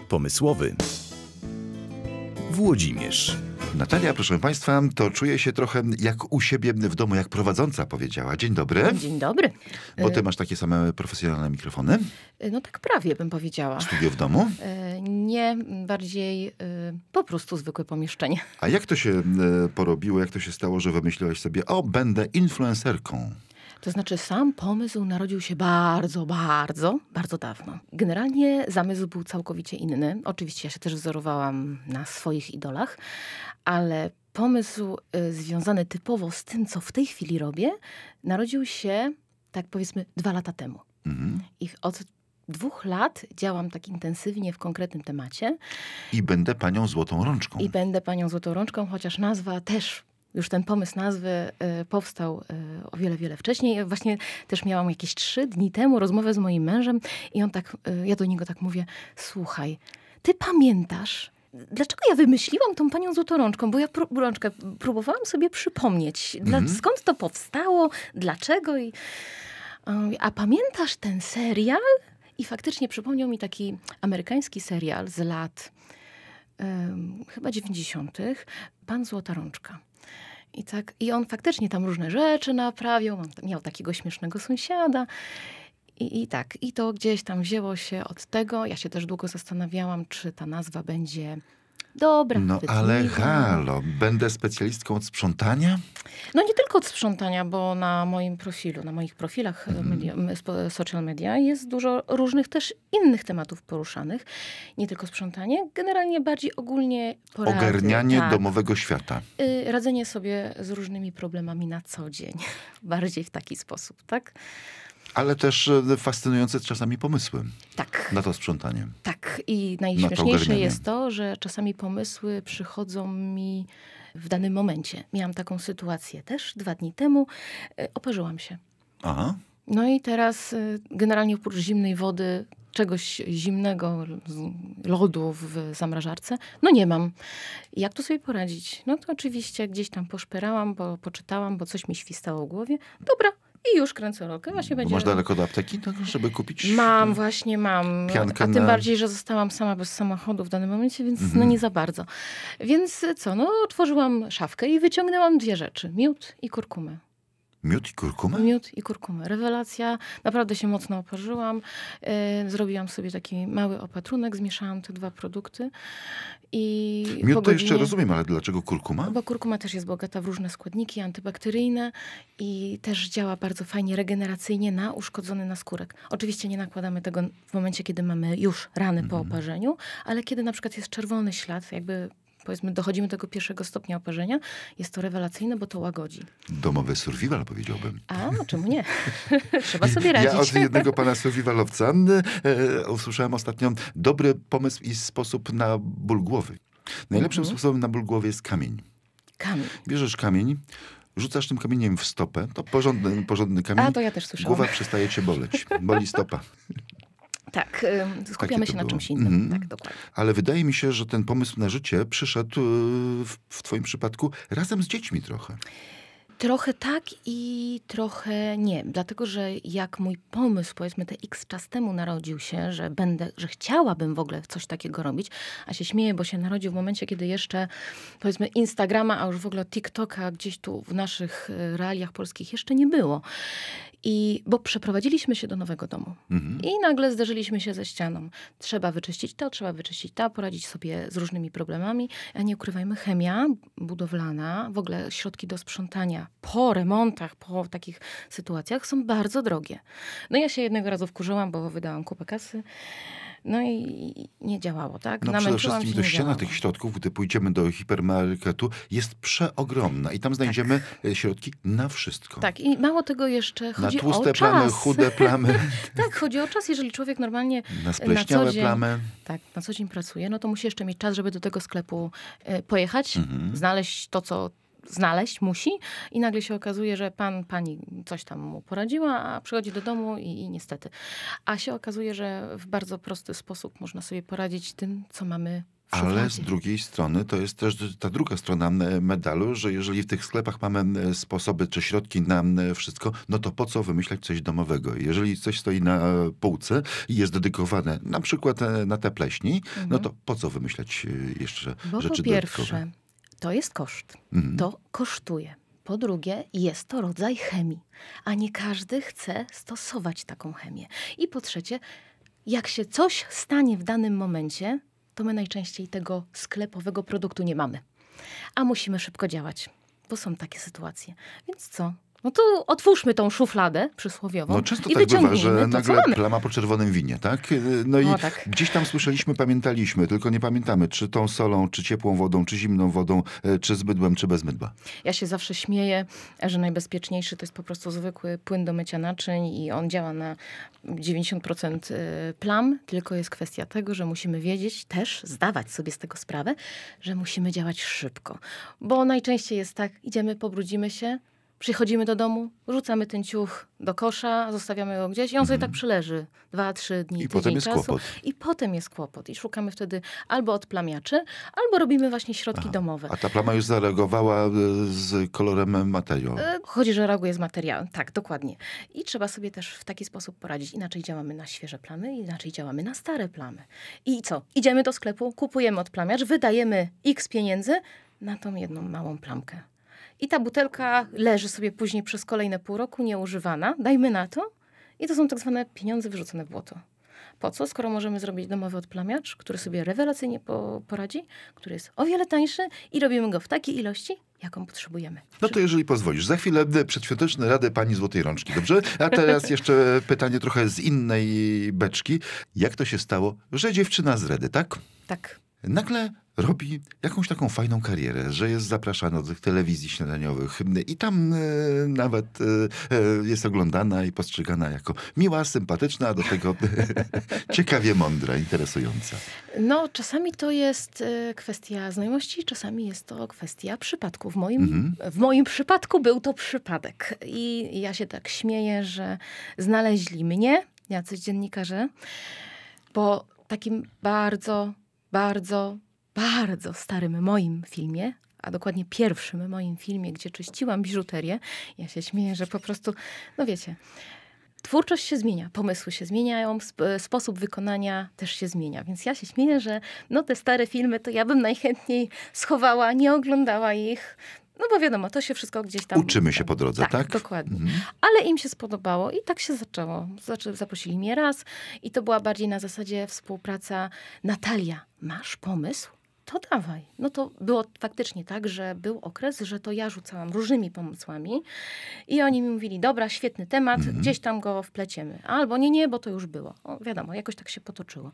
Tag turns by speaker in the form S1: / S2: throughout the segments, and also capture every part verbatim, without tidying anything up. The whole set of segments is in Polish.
S1: pomysłowy. Włodzimierz.
S2: Natalia, proszę Państwa, to czuję się trochę jak u siebie w domu, jak prowadząca powiedziała. Dzień dobry.
S3: Dzień dobry.
S2: Bo ty masz takie same profesjonalne mikrofony?
S3: No tak prawie bym powiedziała.
S2: Studio w domu?
S3: Nie, bardziej po prostu zwykłe pomieszczenie.
S2: A jak to się porobiło, jak to się stało, że wymyśliłaś sobie, o, będę influencerką?
S3: To znaczy sam pomysł narodził się bardzo, bardzo, bardzo dawno. Generalnie zamysł był całkowicie inny. Oczywiście ja się też wzorowałam na swoich idolach, ale pomysł y, związany typowo z tym, co w tej chwili robię, narodził się, tak powiedzmy, dwa lata temu. Mhm. I od dwóch lat działam tak intensywnie w konkretnym temacie.
S2: I będę panią złotą rączką.
S3: I będę panią złotą rączką, chociaż nazwa też... Już ten pomysł nazwy y, powstał y, o wiele, wiele wcześniej. Ja właśnie też miałam jakieś trzy dni temu rozmowę z moim mężem i on tak, y, ja do niego tak mówię, słuchaj, ty pamiętasz, dlaczego ja wymyśliłam tą panią złotorączką? Bo ja pró- rączkę próbowałam sobie przypomnieć, dla, mm-hmm. skąd to powstało, dlaczego. I, y, a pamiętasz ten serial? I faktycznie przypomniał mi taki amerykański serial z lat y, chyba dziewięćdziesiątych. Pan Złota Rączka. I, tak, I on faktycznie tam różne rzeczy naprawiał, miał takiego śmiesznego sąsiada. I, I tak, i to gdzieś tam wzięło się od tego. Ja się też długo zastanawiałam, czy ta nazwa będzie dobra.
S2: No
S3: chwytliwa.
S2: ale halo, będę specjalistką od sprzątania?
S3: No nie tylko od sprzątania, bo na moim profilu, na moich profilach mm. media, social media jest dużo różnych też innych tematów poruszanych. Nie tylko sprzątanie, generalnie bardziej ogólnie porady.
S2: Ogarnianie
S3: tak.
S2: domowego świata.
S3: Y, radzenie sobie z różnymi problemami na co dzień. Bardziej w taki sposób, tak?
S2: Ale też fascynujące czasami pomysły.
S3: Tak.
S2: Na to sprzątanie.
S3: Tak. I najśmieszniejsze to jest to, że czasami pomysły przychodzą mi w danym momencie. Miałam taką sytuację też dwa dni temu. Oparzyłam się.
S2: Aha.
S3: No i teraz generalnie oprócz zimnej wody, czegoś zimnego, lodu w zamrażarce, no nie mam. Jak tu sobie poradzić? No to oczywiście gdzieś tam poszperałam, bo poczytałam, bo coś mi świstało w głowie. Dobra. I już kręcę rolkę. Właśnie będzie...
S2: Masz daleko do apteki, tak, żeby kupić?
S3: Mam, właśnie mam.
S2: Piankę
S3: A tym
S2: na...
S3: bardziej, że zostałam sama bez samochodu w danym momencie, więc
S2: Mhm.
S3: no nie za bardzo. Więc co, no otworzyłam szafkę i wyciągnęłam dwie rzeczy. Miód i kurkumę.
S2: Miód i kurkumę?
S3: Miód i kurkumę. Rewelacja. Naprawdę się mocno oparzyłam. Yy, zrobiłam sobie taki mały opatrunek, zmieszałam te dwa produkty. I
S2: Miód
S3: po
S2: to jeszcze
S3: godzinie...
S2: rozumiem, ale dlaczego kurkuma?
S3: Bo kurkuma też jest bogata w różne składniki antybakteryjne i też działa bardzo fajnie regeneracyjnie na uszkodzony naskórek. Oczywiście nie nakładamy tego w momencie, kiedy mamy już rany mm. po oparzeniu, ale kiedy na przykład jest czerwony ślad, jakby powiedzmy dochodzimy do tego pierwszego stopnia oparzenia, jest to rewelacyjne, bo to łagodzi.
S2: Domowy survival, powiedziałbym.
S3: A, czemu nie? Trzeba sobie radzić.
S2: Ja od jednego pana survivalowca e, usłyszałem ostatnio dobry pomysł i sposób na ból głowy. Najlepszym mhm. sposobem na ból głowy jest kamień.
S3: Kamień.
S2: Bierzesz kamień, rzucasz tym kamieniem w stopę, to porządny, porządny kamień.
S3: A, to ja też słyszałam.
S2: Głowa przestaje cię boleć. Boli stopa.
S3: Tak, skupiamy się na czymś innym. Mm. Tak, dokładnie.
S2: Ale wydaje mi się, że ten pomysł na życie przyszedł w, w twoim przypadku razem z dziećmi trochę.
S3: Trochę tak i trochę nie. Dlatego, że jak mój pomysł, powiedzmy te x czas temu narodził się, że będę, że chciałabym w ogóle coś takiego robić, a się śmieję, bo się narodził w momencie, kiedy jeszcze powiedzmy Instagrama, a już w ogóle TikToka gdzieś tu w naszych realiach polskich jeszcze nie było. I, bo przeprowadziliśmy się do nowego domu. Mhm. I nagle zderzyliśmy się ze ścianą. Trzeba wyczyścić to, trzeba wyczyścić to, poradzić sobie z różnymi problemami. A nie ukrywajmy, chemia budowlana, w ogóle środki do sprzątania po remontach, po takich sytuacjach są bardzo drogie. No ja się jednego razu wkurzyłam, bo wydałam kupę kasy. No i nie działało, tak?
S2: No przede wszystkim to ściana tych środków, gdy pójdziemy do hipermarketu, jest przeogromna i tam znajdziemy tak. środki na wszystko.
S3: Tak, i mało tego jeszcze chodzi
S2: o czas. Na tłuste
S3: o
S2: plamy,
S3: czas.
S2: chude plamy.
S3: Tak, chodzi o czas, jeżeli człowiek normalnie
S2: na spleśniałe
S3: na co dzień,
S2: plamy.
S3: Tak, na co dzień pracuje, no to musi jeszcze mieć czas, żeby do tego sklepu y, pojechać, mhm. znaleźć to, co znaleźć musi i nagle się okazuje, że pan, pani coś tam mu poradziła, a przychodzi do domu i, i niestety. A się okazuje, że w bardzo prosty sposób można sobie poradzić tym, co mamy w
S2: Ale z
S3: szufladzie.
S2: drugiej strony to jest też ta druga strona medalu, że jeżeli w tych sklepach mamy sposoby czy środki na wszystko, no to po co wymyślać coś domowego? Jeżeli coś stoi na półce i jest dedykowane na przykład na te pleśni,
S3: Mhm.
S2: no to po co wymyślać jeszcze
S3: Bo
S2: rzeczy
S3: po pierwsze,
S2: dodatkowe?
S3: to jest koszt.
S2: Mhm.
S3: To kosztuje. Po drugie, jest to rodzaj chemii, a nie każdy chce stosować taką chemię. I po trzecie, jak się coś stanie w danym momencie, to my najczęściej tego sklepowego produktu nie mamy. A musimy szybko działać, bo są takie sytuacje. Więc co? No to otwórzmy tą szufladę przysłowiową
S2: No często
S3: i
S2: tak bywa,
S3: wyciągnijmy
S2: że
S3: to, co
S2: nagle
S3: mamy.
S2: plama po czerwonym winie, tak? No i
S3: O, tak.
S2: gdzieś tam słyszeliśmy, pamiętaliśmy, tylko nie pamiętamy, czy tą solą, czy ciepłą wodą, czy zimną wodą, czy z mydłem, czy bez mydła.
S3: Ja się zawsze śmieję, że najbezpieczniejszy to jest po prostu zwykły płyn do mycia naczyń i on działa na dziewięćdziesiąt procent plam, tylko jest kwestia tego, że musimy wiedzieć, też zdawać sobie z tego sprawę, że musimy działać szybko. Bo najczęściej jest tak, idziemy, pobrudzimy się, przychodzimy do domu, rzucamy ten ciuch do kosza, zostawiamy go gdzieś i on sobie tak przeleży dwa, trzy dni,
S2: I
S3: tydzień
S2: potem jest
S3: czasu.
S2: kłopot.
S3: I potem jest kłopot. I szukamy wtedy albo odplamiaczy, albo robimy właśnie środki
S2: Aha.
S3: domowe.
S2: A ta plama już zareagowała e, z kolorem materiału.
S3: E, Chodzi, że reaguje z materiałem. Tak, dokładnie. I trzeba sobie też w taki sposób poradzić. Inaczej działamy na świeże plamy, inaczej działamy na stare plamy. I co? Idziemy do sklepu, kupujemy odplamiacz, wydajemy x pieniędzy na tą jedną małą plamkę. I ta butelka leży sobie później przez kolejne pół roku nieużywana. Dajmy na to. I to są tak zwane pieniądze wyrzucone w błoto. Po co? Skoro możemy zrobić domowy odplamiacz, który sobie rewelacyjnie po, poradzi, który jest o wiele tańszy i robimy go w takiej ilości, jaką potrzebujemy.
S2: No to jeżeli pozwolisz, za chwilę przedświąteczne rady pani Złotej Rączki, dobrze? A teraz jeszcze pytanie trochę z innej beczki. Jak to się stało, że dziewczyna z Redy, tak?
S3: Tak.
S2: Nagle robi jakąś taką fajną karierę, że jest zapraszana do tych telewizji śniadaniowych i tam e, nawet e, e, jest oglądana i postrzegana jako miła, sympatyczna, a do tego ciekawie mądra, interesująca.
S3: No, czasami to jest e, kwestia znajomości, czasami jest to kwestia przypadku. W moim,
S2: Mhm.
S3: w moim przypadku był to przypadek. I ja się tak śmieję, że znaleźli mnie, jacyś dziennikarze, po takim bardzo, bardzo, bardzo starym moim filmie, a dokładnie pierwszym moim filmie, gdzie czyściłam biżuterię. Ja się śmieję, że po prostu, no wiecie, twórczość się zmienia, pomysły się zmieniają, sp- sposób wykonania też się zmienia. Więc ja się śmieję, że no te stare filmy to ja bym najchętniej schowała, nie oglądała ich. No bo wiadomo, to się wszystko gdzieś tam...
S2: Uczymy się po drodze,
S3: tak?
S2: tak?
S3: Dokładnie.
S2: Mhm.
S3: Ale im się spodobało i tak się zaczęło. Zaczę- Zaprosili mnie raz i to była bardziej na zasadzie współpraca. Natalia, masz pomysł? To dawaj. No to było faktycznie tak, że był okres, że to ja rzucałam różnymi pomysłami i oni mi mówili, dobra, świetny temat,
S2: Mhm.
S3: gdzieś tam go wpleciemy. Albo nie, nie, bo to już było. O, wiadomo, jakoś tak się potoczyło.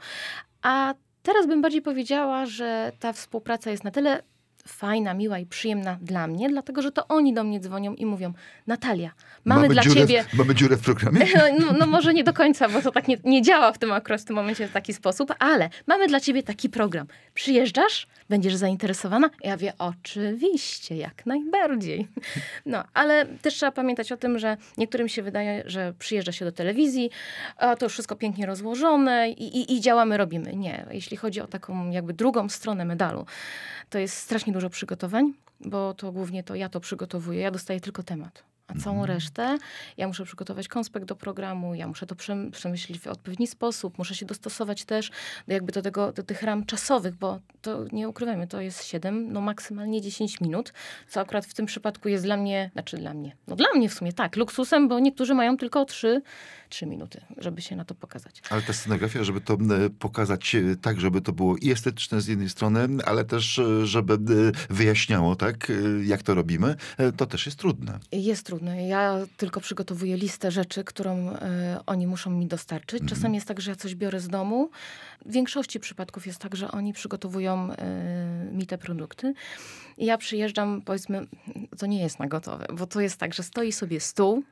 S3: A teraz bym bardziej powiedziała, że ta współpraca jest na tyle fajna, miła i przyjemna dla mnie, dlatego, że to oni do mnie dzwonią i mówią, Natalia, mamy, dla
S2: dziurę,
S3: ciebie...
S2: Mamy dziurę w programie?
S3: No, no może nie do końca, bo to tak nie, nie działa w tym akurat w tym momencie w taki sposób, ale mamy dla ciebie taki program. Przyjeżdżasz? Będziesz zainteresowana? Ja mówię, oczywiście, jak najbardziej. No, ale też trzeba pamiętać o tym, że niektórym się wydaje, że przyjeżdża się do telewizji, a to już wszystko pięknie rozłożone i, i, i działamy, robimy. Nie, jeśli chodzi o taką jakby drugą stronę medalu, to jest strasznie dużo przygotowań, bo to głównie to ja to przygotowuję, ja dostaję tylko temat. A całą resztę ja muszę przygotować konspekt do programu, ja muszę to przem- przemyśleć w odpowiedni sposób, muszę się dostosować też do, jakby do, tego, do tych ram czasowych, bo to nie ukrywajmy, to jest siedem, no maksymalnie dziesięć minut, co akurat w tym przypadku jest dla mnie, znaczy dla mnie, no dla mnie w sumie tak, luksusem, bo niektórzy mają tylko trzy minuty, żeby się na to pokazać.
S2: Ale ta scenografia, żeby to e, pokazać e, tak, żeby to było i estetyczne z jednej strony, ale też, e, żeby e, wyjaśniało, tak, e, jak to robimy, e, to też jest trudne.
S3: Jest trudno. Ja tylko przygotowuję listę rzeczy, którą y, oni muszą mi dostarczyć. Czasami
S2: Mhm.
S3: jest tak, że ja coś biorę z domu. W większości przypadków jest tak, że oni przygotowują y, mi te produkty. I ja przyjeżdżam, powiedzmy, to nie jest na gotowe, bo to jest tak, że stoi sobie stół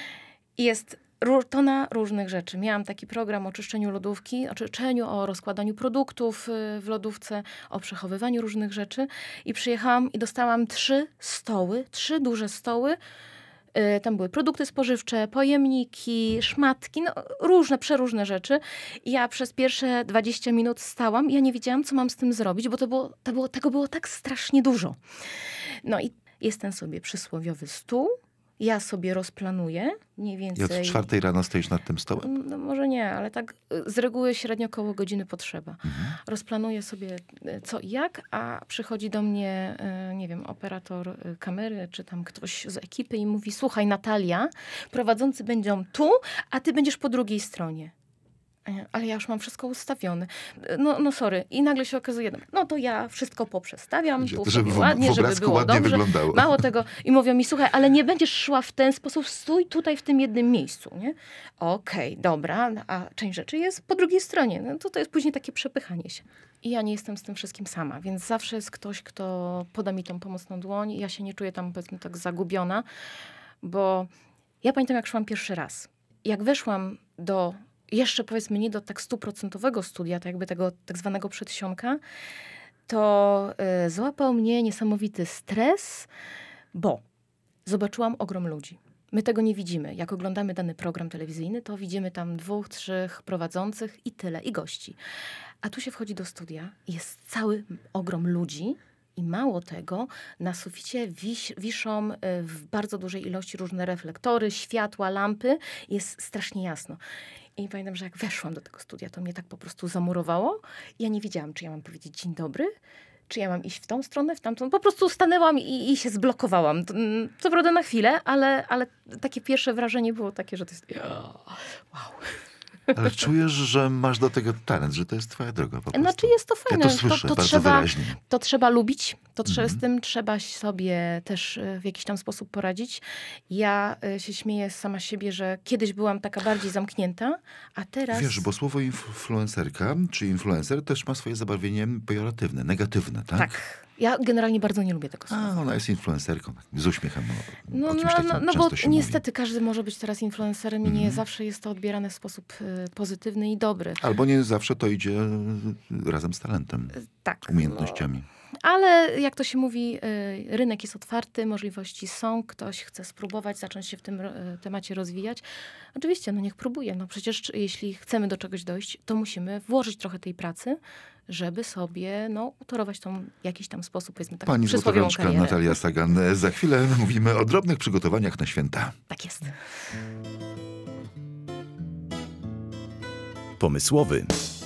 S3: i jest ró- tona różnych rzeczy. Miałam taki program o czyszczeniu lodówki, o czyszczeniu, o rozkładaniu produktów y, w lodówce, o przechowywaniu różnych rzeczy. I przyjechałam i dostałam trzy stoły, trzy duże stoły, Y, Tam były produkty spożywcze, pojemniki, szmatki, no, różne, przeróżne rzeczy. I ja przez pierwsze dwadzieścia minut stałam i ja nie wiedziałam, co mam z tym zrobić, bo to było, to było, tego było tak strasznie dużo. No i jest ten sobie przysłowiowy stół. Ja sobie rozplanuję mniej
S2: I
S3: więcej...
S2: od czwartej rano stoisz nad tym stołem?
S3: No może nie, ale tak y, z reguły średnio około godziny potrzeba.
S2: Mhm.
S3: Rozplanuję sobie y, co i jak, a przychodzi do mnie, y, nie wiem, operator y, kamery, czy tam ktoś z ekipy i mówi: słuchaj, Natalia, prowadzący będą tu, a ty będziesz po drugiej stronie. A ja, ale ja już mam wszystko ustawione. No, no sorry. I nagle się okazuje, no to ja wszystko poprzestawiam, tu
S2: Żeby
S3: sobie
S2: w-
S3: ładnie,
S2: w
S3: żeby
S2: obrazku
S3: było
S2: ładnie
S3: dobrze.
S2: wyglądało.
S3: Mało tego. I mówią mi: słuchaj, ale nie będziesz szła w ten sposób, stój tutaj w tym jednym miejscu, nie? Okej, dobra, a część rzeczy jest po drugiej stronie. No to to jest później takie przepychanie się. I ja nie jestem z tym wszystkim sama, więc zawsze jest ktoś, kto poda mi tą pomocną dłoń. Ja się nie czuję tam, powiedzmy, tak zagubiona, bo ja pamiętam, jak szłam pierwszy raz. Jak weszłam do, jeszcze powiedzmy nie do tak stuprocentowego studia, to jakby tego tak zwanego przedsionka, to y, złapał mnie niesamowity stres, bo zobaczyłam ogrom ludzi. My tego nie widzimy. Jak oglądamy dany program telewizyjny, to widzimy tam dwóch, trzech prowadzących i tyle, i gości. A tu się wchodzi do studia i jest cały ogrom ludzi. I mało tego, na suficie wiś, wiszą y, w bardzo dużej ilości różne reflektory, światła, lampy. Jest strasznie jasno. I pamiętam, że jak weszłam do tego studia, to mnie tak po prostu zamurowało. Ja nie wiedziałam, czy ja mam powiedzieć dzień dobry, czy ja mam iść w tą stronę, w tamtą. Po prostu stanęłam i, i się zblokowałam. To, mm, Co prawda na chwilę, ale, ale takie pierwsze wrażenie było takie, że to jest... Wow.
S2: Ale czujesz, że masz do tego talent, że to jest twoja droga po prostu.
S3: Znaczy jest to fajne.
S2: Ja to słyszę
S3: to, to
S2: bardzo
S3: trzeba,
S2: wyraźnie.
S3: To trzeba lubić. To trze-
S2: Mhm.
S3: Z tym trzeba sobie też y, w jakiś tam sposób poradzić. Ja y, się śmieję sama z siebie, że kiedyś byłam taka bardziej zamknięta, a teraz...
S2: Wiesz, bo słowo influencerka, czy influencer też ma swoje zabarwienie pejoratywne, negatywne, tak?
S3: Tak. Ja generalnie bardzo nie lubię tego słowa.
S2: A, ona jest influencerką, tak, z uśmiechem. No,
S3: No,
S2: o
S3: no,
S2: czymś takim
S3: no, no bo
S2: często się
S3: niestety każdy może być teraz influencerem i nie
S2: Mhm.
S3: zawsze jest to odbierane w sposób y, pozytywny i dobry.
S2: mówi. Albo nie zawsze to idzie y, razem z talentem,
S3: Tak.
S2: umiejętnościami.
S3: Ale jak to się mówi, y, rynek jest otwarty, możliwości są, ktoś chce spróbować, zacząć się w tym y, temacie rozwijać. Oczywiście, no niech próbuje. No przecież czy- jeśli chcemy do czegoś dojść, to musimy włożyć trochę tej pracy, żeby sobie no, utorować tą w jakiś tam sposób, powiedzmy taką
S2: Pani
S3: przysłowiową
S2: złotorączka
S3: karierę.
S2: Natalia Sagan. Za chwilę mówimy o drobnych przygotowaniach na święta.
S3: Tak jest.
S1: Pomysłowy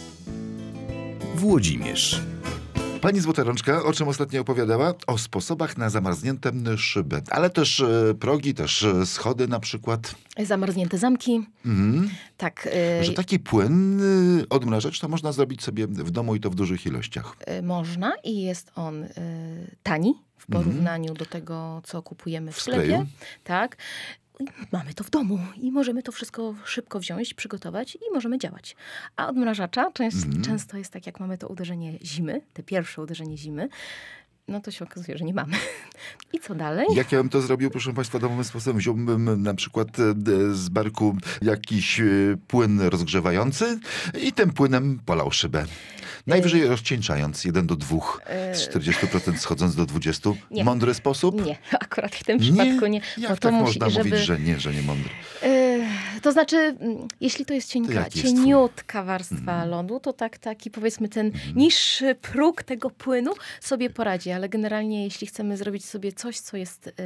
S1: Włodzimierz.
S2: Pani Złotorączka o czym ostatnio opowiadała? O sposobach na zamarznięte szyby. Ale też e, progi, też e, schody na przykład.
S3: Zamarznięte zamki.
S2: Mhm.
S3: Tak. y,
S2: Że taki płyn y, odmrażacz to można zrobić sobie w domu i to w dużych ilościach.
S3: y, można i jest on y, tani w
S2: Mhm.
S3: porównaniu do tego, co kupujemy w
S2: W
S3: sklepie.
S2: skleju.
S3: Tak. I mamy to w domu i możemy to wszystko szybko wziąć, przygotować i możemy działać. A odmrażacza częst,
S2: Mhm.
S3: często jest tak, jak mamy to uderzenie zimy, te pierwsze uderzenie zimy, no to się okazuje, że nie mamy. I co dalej?
S2: Jak ja bym to zrobił, proszę państwa, domowym sposobem? Wziąłbym na przykład e, z barku jakiś e, płyn rozgrzewający i tym płynem polał szybę. Najwyżej rozcieńczając jeden do dwóch, z czterdzieści procent schodząc do dwudziestu procent.
S3: Nie.
S2: Mądry sposób?
S3: Nie, akurat w tym przypadku nie.
S2: Jak
S3: Bo to
S2: tak
S3: musi,
S2: można
S3: żeby...
S2: mówić, że nie, że nie mądry?
S3: Yy, to znaczy, mm, jeśli to jest cienka,
S2: jaki jest
S3: cieniutka warstwa lodu, to tak, taki powiedzmy ten niższy próg tego płynu sobie poradzi, ale generalnie jeśli chcemy zrobić sobie coś, co jest y,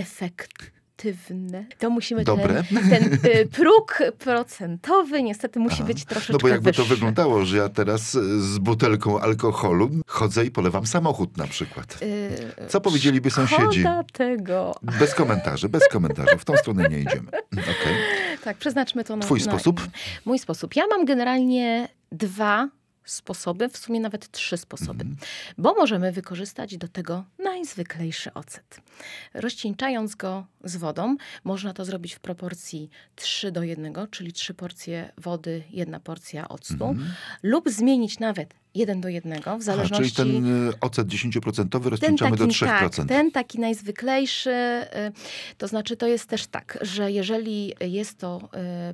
S3: efektywne, to musimy
S2: Dobre.
S3: ten, ten y, próg procentowy niestety musi
S2: Aha.
S3: być troszeczkę
S2: No bo jakby
S3: wyższy.
S2: to wyglądało, że ja teraz e, z butelką alkoholu chodzę i polewam samochód na przykład.
S3: Yy,
S2: Co powiedzieliby sąsiedzi?
S3: Szkoda tego.
S2: Bez komentarzy, bez komentarzy. W tą stronę nie idziemy. Okej.
S3: Tak, przeznaczmy to na...
S2: Twój
S3: na,
S2: sposób?
S3: Mój sposób. Ja mam generalnie dwa sposoby, w sumie nawet trzy sposoby.
S2: Mhm.
S3: Bo możemy wykorzystać do tego najzwyklejszy ocet. Rozcieńczając go z wodą, można to zrobić w proporcji trzy do jednego, czyli trzy porcje wody, jedna porcja octu.
S2: Mhm.
S3: Lub zmienić nawet jeden do jednego, w
S2: Aha,
S3: zależności...
S2: czyli ten y, ocet dziesięcioprocentowy
S3: Ten
S2: rozcieńczamy
S3: taki,
S2: do trzech
S3: tak,
S2: procent.
S3: ten taki najzwyklejszy, y, to znaczy to jest też tak, że jeżeli jest to y,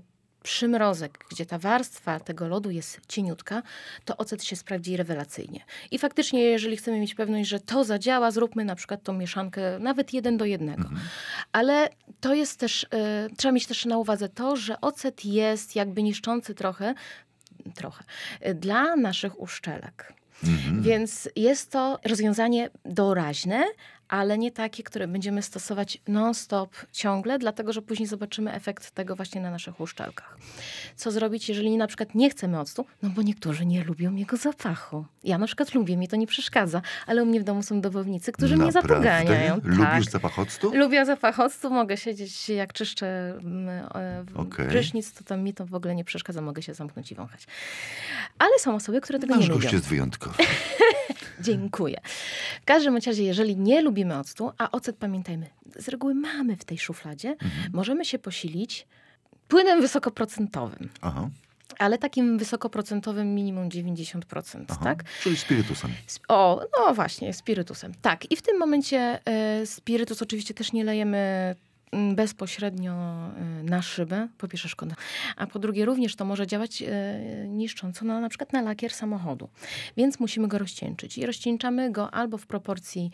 S3: przymrozek, gdzie ta warstwa tego lodu jest cieniutka, to ocet się sprawdzi rewelacyjnie. I faktycznie, jeżeli chcemy mieć pewność, że to zadziała, zróbmy na przykład tą mieszankę nawet jeden do jednego. Mhm. Ale to jest też, y, trzeba mieć też na uwadze to, że ocet jest jakby niszczący trochę, trochę, y, dla naszych uszczelek. Mhm. Więc jest to rozwiązanie doraźne, ale nie takie, które będziemy stosować non-stop ciągle, dlatego że później zobaczymy efekt tego właśnie na naszych uszczelkach. Co zrobić, jeżeli na przykład nie chcemy octu? No bo niektórzy nie lubią jego zapachu. Ja na przykład lubię, mi to nie przeszkadza, ale u mnie w domu są dowolnicy, którzy
S2: Naprawdę?
S3: mnie zapoganiają.
S2: Lubisz
S3: tak.
S2: zapach octu?
S3: Lubię zapach octu, mogę siedzieć jak czyszczę okay. prysznic, to tam mi to w ogóle nie przeszkadza, mogę się zamknąć i wąchać. Ale są osoby, które tego
S2: Nasz
S3: nie lubią.
S2: gość jest wyjątkowy.
S3: Dziękuję. W każdym razie, jeżeli nie lubimy octu, a ocet pamiętajmy, z reguły mamy w tej szufladzie, mhm. możemy się posilić płynem wysokoprocentowym. Aha. Ale takim wysokoprocentowym minimum dziewięćdziesiąt procent, Aha, tak?
S2: Czyli spirytusem.
S3: O, no właśnie, spirytusem. Tak. I w tym momencie y, spirytus oczywiście też nie lejemy bezpośrednio na szybę, po pierwsze szkoda, a po drugie również to może działać e, niszcząco na, na przykład na lakier samochodu. Więc musimy go rozcieńczyć i rozcieńczamy go albo w proporcji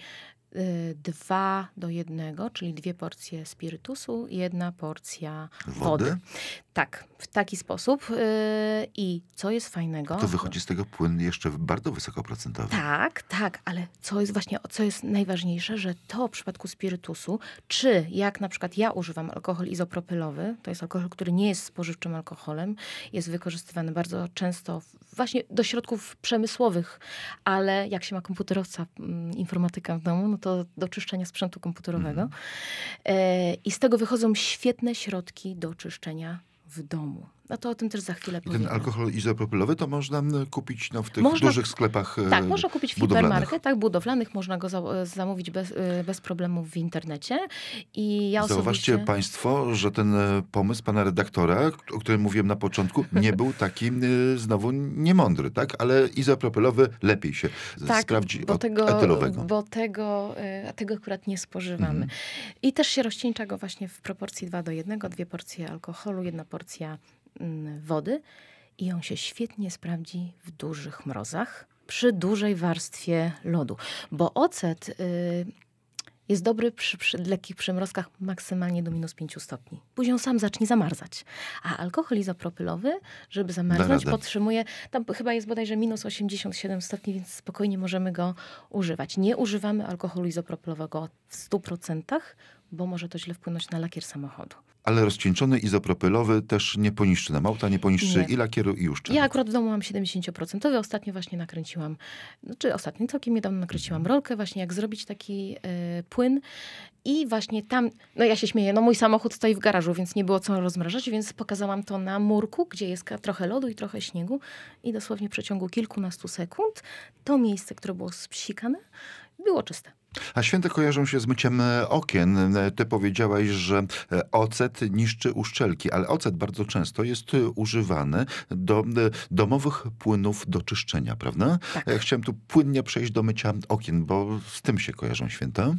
S3: dwa do jednego, czyli dwie porcje spirytusu, jedna porcja wody. wody. Tak, w taki sposób. I co jest fajnego...
S2: To wychodzi z tego płyn jeszcze bardzo wysokoprocentowy.
S3: Tak, tak, ale co jest właśnie, co jest najważniejsze, że to w przypadku spirytusu, czy jak na przykład ja używam alkohol izopropylowy, to jest alkohol, który nie jest spożywczym alkoholem, jest wykorzystywany bardzo często właśnie do środków przemysłowych, ale jak się ma komputerowca, informatyka w domu, no to do czyszczenia sprzętu komputerowego. Mhm. E, I z tego wychodzą świetne środki do czyszczenia w domu. No to o tym też za chwilę powiem.
S2: Ten alkohol izopropylowy to można kupić no, w tych można, dużych sklepach
S3: Tak, można kupić w hipermarketach budowlanych. Można go za, zamówić bez, bez problemu w internecie. I ja
S2: Zauważcie
S3: osobiście...
S2: państwo, że ten pomysł pana redaktora, o którym mówiłem na początku, nie był taki znowu niemądry, tak? Ale izopropylowy lepiej się
S3: tak,
S2: sprawdzi
S3: bo
S2: od
S3: tego,
S2: etylowego.
S3: Bo tego, a tego akurat nie spożywamy. Mhm. I też się rozcieńcza go właśnie w proporcji dwa do jednego, dwie porcje alkoholu, jedna porcja wody i on się świetnie sprawdzi w dużych mrozach, przy dużej warstwie lodu. Bo ocet y, jest dobry przy, przy lekkich przymrozkach maksymalnie do minus pięciu stopni. Później on sam zacznie zamarzać. A alkohol izopropylowy, żeby zamarznąć, podtrzymuje, tam chyba jest bodajże minus osiemdziesiąt siedem stopni, więc spokojnie możemy go używać. Nie używamy alkoholu izopropylowego w stu procentach, bo może to źle wpłynąć na lakier samochodu.
S2: Ale rozcieńczony izopropylowy też nie poniszczy nam auta, nie poniszczy nie. i lakieru, i uszczelek.
S3: Ja akurat w domu mam siedemdziesiąt procent. Ostatnio właśnie nakręciłam, znaczy ostatnio, całkiem niedawno nakręciłam rolkę właśnie, jak zrobić taki y, płyn. I właśnie tam, no ja się śmieję, no mój samochód stoi w garażu, więc nie było co rozmrażać, więc pokazałam to na murku, gdzie jest trochę lodu i trochę śniegu. I dosłownie w przeciągu kilkunastu sekund to miejsce, które było spsikane, było czyste.
S2: A święta kojarzą się z myciem okien. Ty powiedziałaś, że ocet niszczy uszczelki, ale ocet bardzo często jest używany do domowych płynów do czyszczenia, prawda? Tak. Chciałem tu płynnie przejść do mycia okien, bo z tym się kojarzą święta.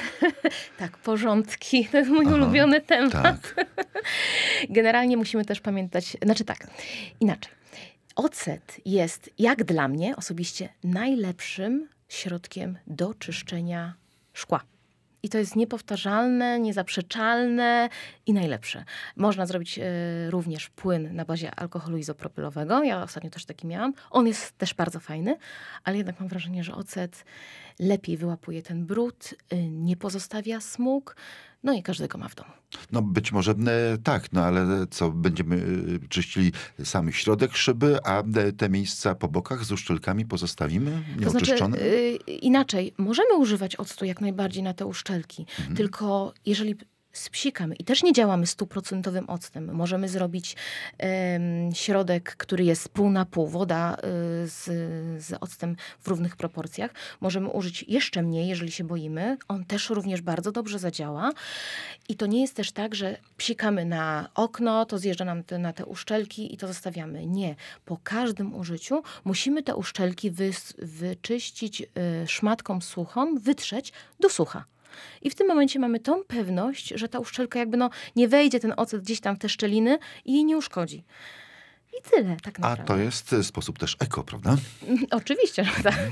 S3: Tak, porządki. To jest mój Aha, ulubiony temat. Tak. Generalnie musimy też pamiętać, znaczy tak, inaczej. Ocet jest, jak dla mnie osobiście, najlepszym środkiem do czyszczenia szkła. I to jest niepowtarzalne, niezaprzeczalne i najlepsze. Można zrobić y, również płyn na bazie alkoholu izopropylowego. Ja ostatnio też taki miałam. On jest też bardzo fajny, ale jednak mam wrażenie, że ocet lepiej wyłapuje ten brud, y, nie pozostawia smug. No i każdego ma w domu.
S2: No być może e, tak, no ale co, będziemy e, czyścili sam środek szyby, a e, te miejsca po bokach z uszczelkami pozostawimy nieoczyszczone?
S3: To znaczy, y, inaczej, możemy używać octu jak najbardziej na te uszczelki, mhm. tylko jeżeli spsikamy i też nie działamy stuprocentowym octem. Możemy zrobić um, środek, który jest pół na pół, woda y, z, z octem w równych proporcjach. Możemy użyć jeszcze mniej, jeżeli się boimy. On też również bardzo dobrze zadziała. I to nie jest też tak, że psikamy na okno, to zjeżdża nam te, na te uszczelki i to zostawiamy. Nie. Po każdym użyciu musimy te uszczelki wy, wyczyścić y, szmatką suchą, wytrzeć do sucha. I w tym momencie mamy tą pewność, że ta uszczelka jakby no nie wejdzie ten ocet gdzieś tam w te szczeliny i jej nie uszkodzi. I tyle tak
S2: A
S3: naprawdę.
S2: to jest sposób też eko, prawda?
S3: Oczywiście, że tak.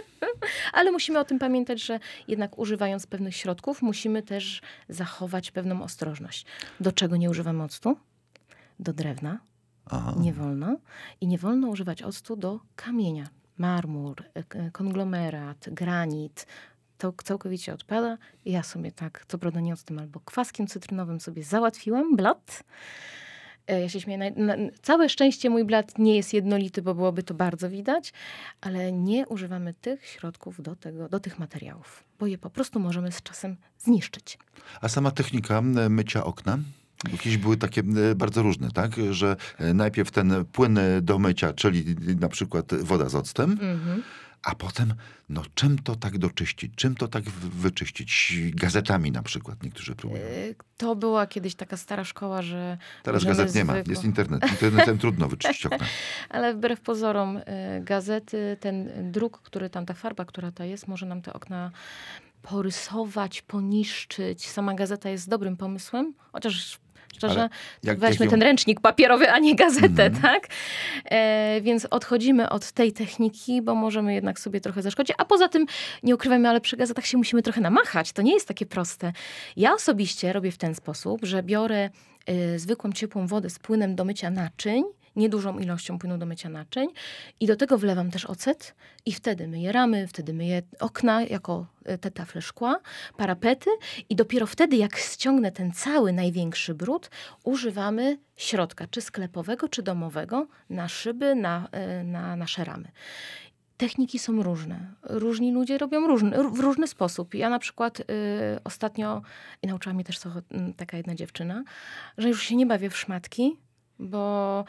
S3: Ale musimy o tym pamiętać, że jednak używając pewnych środków musimy też zachować pewną ostrożność. Do czego nie używamy octu? Do drewna.
S2: Aha.
S3: Nie wolno. I nie wolno używać octu do kamienia. Marmur, konglomerat, granit. To całkowicie odpada. Ja sobie tak, co prawda nie octem, albo kwaskiem cytrynowym sobie załatwiłam blat. Ja się śmieję. Na, na, całe szczęście mój blat nie jest jednolity, bo byłoby to bardzo widać, ale nie używamy tych środków do, tego, do tych materiałów, bo je po prostu możemy z czasem zniszczyć.
S2: A sama technika mycia okna? Jakieś były takie bardzo różne, tak? Że najpierw ten płyn do mycia, czyli na przykład woda z octem, mhm. a potem, no czym to tak doczyścić? Czym to tak wyczyścić? Gazetami na przykład niektórzy próbują.
S3: To była kiedyś taka stara szkoła, że...
S2: Teraz gazet nie ma, zwykło. Jest internet. Internetem trudno wyczyścić okna.
S3: Ale wbrew pozorom y, gazety, ten druk, który tam, ta farba, która ta jest, może nam te okna porysować, poniszczyć. Sama gazeta jest dobrym pomysłem, chociaż... Szczerze, jak, weźmy jak ją... ten ręcznik papierowy, a nie gazetę, mm-hmm. tak? E, więc odchodzimy od tej techniki, bo możemy jednak sobie trochę zaszkodzić. A poza tym, nie ukrywajmy, ale przy gazetach się musimy trochę namachać. To nie jest takie proste. Ja osobiście robię w ten sposób, że biorę y, zwykłą ciepłą wodę z płynem do mycia naczyń, niedużą ilością płynu do mycia naczyń i do tego wlewam też ocet i wtedy myję ramy, wtedy myję okna jako te tafle szkła, parapety i dopiero wtedy, jak ściągnę ten cały największy brud, używamy środka, czy sklepowego, czy domowego na szyby, na, na nasze ramy. Techniki są różne. Różni ludzie robią różny, w różny sposób. Ja na przykład y, ostatnio, i nauczyła mnie też to, y, taka jedna dziewczyna, że już się nie bawię w szmatki, bo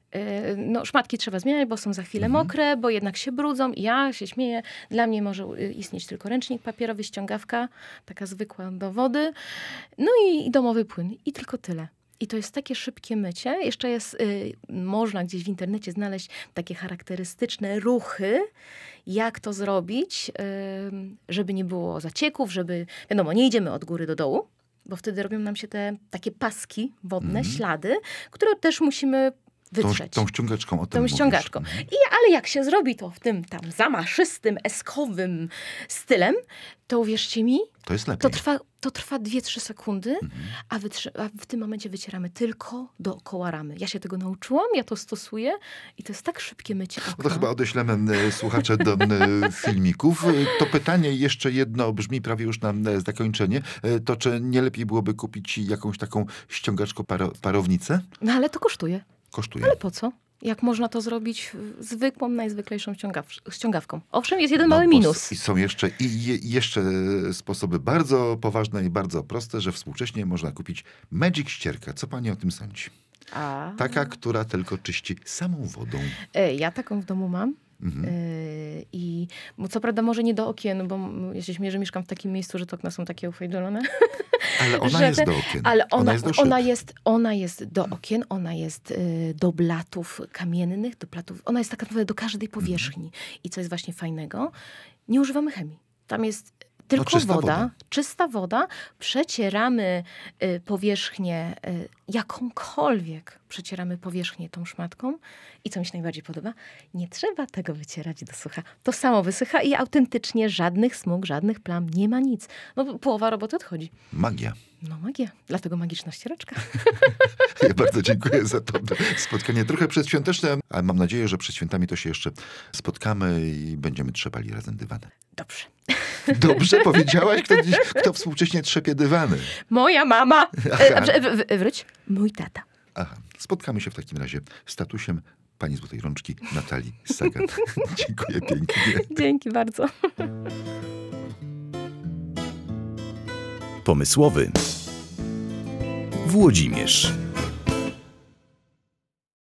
S3: y, no, szmatki trzeba zmieniać, bo są za chwilę mhm. mokre, bo jednak się brudzą. I ja się śmieję. Dla mnie może istnieć tylko ręcznik papierowy, ściągawka, taka zwykła do wody, no i, i domowy płyn. I tylko tyle. I to jest takie szybkie mycie. Jeszcze jest, y, można gdzieś w internecie znaleźć takie charakterystyczne ruchy, jak to zrobić, y, żeby nie było zacieków, żeby, wiadomo, nie idziemy od góry do dołu, bo wtedy robią nam się te takie paski wodne, mm. ślady, które też musimy wytrzeć.
S2: Tą, tą ściągaczką o tym
S3: Tą ściągaczką. I, ale jak się zrobi to w tym tam zamaszystym, eskowym stylem, to uwierzcie mi,
S2: to jest lepiej.
S3: To trwa, to trwa dwie trzy sekundy, mm. a, wytrzy- a w tym momencie wycieramy tylko dookoła ramy. Ja się tego nauczyłam, ja to stosuję i to jest tak szybkie mycie okna.
S2: To chyba odeślemy e, słuchacze do e, filmików. To pytanie jeszcze jedno brzmi prawie już na e, zakończenie. E, to czy nie lepiej byłoby kupić jakąś taką ściągaczką paro- parownicę?
S3: No ale to kosztuje.
S2: Kosztuje.
S3: Ale po co? Jak można to zrobić zwykłą, najzwyklejszą ściągaw- ściągawką? Owszem, jest jeden
S2: no,
S3: mały minus.
S2: I są jeszcze, i je, jeszcze sposoby bardzo poważne i bardzo proste, że współcześnie można kupić Magic ścierkę. Co pani o tym sądzi?
S3: A...
S2: Taka, która tylko czyści samą wodą.
S3: Ja taką w domu mam. Mhm. Yy, I co prawda może nie do okien, bo ja się śmieję, że mieszkam w takim miejscu, że te okna są takie ufajdolone.
S2: Ale ona jest te, do okien.
S3: Ale ona,
S2: ona, jest, do
S3: ona, jest, ona jest do okien, ona jest y, do blatów kamiennych, do blatów, ona jest tak naprawdę do każdej powierzchni. Mhm. I co jest właśnie fajnego, nie używamy chemii. Tam jest tylko
S2: no, czysta
S3: woda,
S2: woda,
S3: czysta woda. Przecieramy y, powierzchnię, y, jakąkolwiek przecieramy powierzchnię tą szmatką. I co mi się najbardziej podoba, nie trzeba tego wycierać do sucha. To samo wysycha i autentycznie żadnych smug, żadnych plam, nie ma nic. No połowa roboty odchodzi.
S2: Magia.
S3: No magia. Dlatego magiczna ściereczka.
S2: Ja bardzo dziękuję za to spotkanie. Trochę przedświąteczne, ale mam nadzieję, że przed świętami to się jeszcze spotkamy i będziemy trzepali razem dywany.
S3: Dobrze.
S2: Dobrze powiedziałaś? Kto, dziś, kto współcześnie trzepie dywany?
S3: Moja mama. E, w, w, wróć. Mój tata.
S2: Aha. Spotkamy się w takim razie z tatusiem pani Złotej Rączki Natalii Sagan. Dziękuję pięknie.
S3: Dzięki bardzo.
S1: Pomysłowy Włodzimierz.